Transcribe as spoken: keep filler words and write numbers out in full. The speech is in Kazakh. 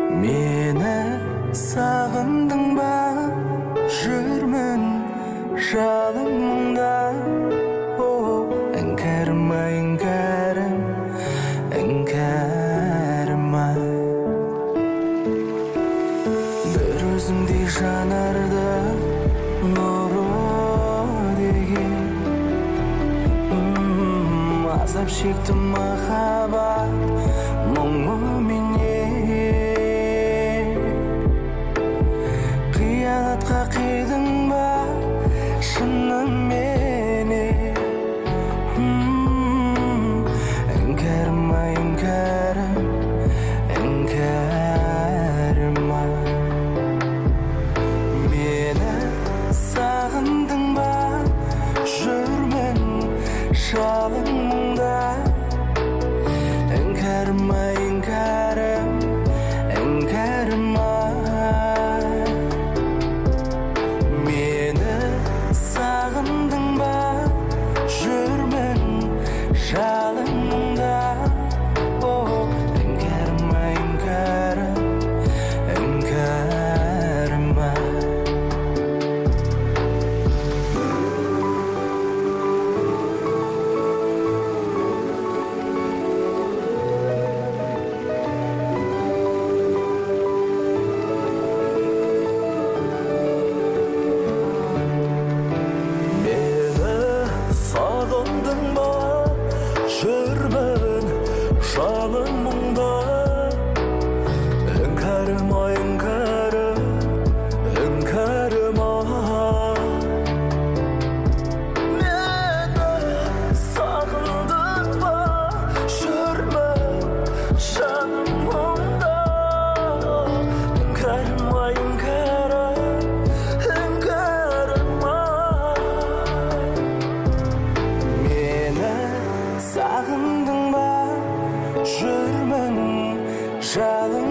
Meni sağındың ба, жүрмін жалыңда. О, іңкәрім ай, іңкәрім, іңкәрім ай. Бір өзіңдей жанарды нұры деген. Азап шектім махаббат мұңыменен. Қиянатқа қидың ба шынымен. Іңкәрім ай, іңкәрім, іңкәрім ай. Мені сағындың ба, жүрмін жалыңда. Іңкәрім ай, іңкәрім, іңкәрім ай. Мені сағындың ба, жүрмін жалыңда. О, іңкәрім ай, іңкәрім, іңкәрім ай. Сағындың ба, жүрмін жалын мұңда. Іңкәрім ай, іңкәрім, іңкәрім ай. Мені сағындың ба, жүрмін жаным мұңда. Іңкәрім ай, іңкәрім, іңкәрім ай. Сағындың ба, жүрмін жалың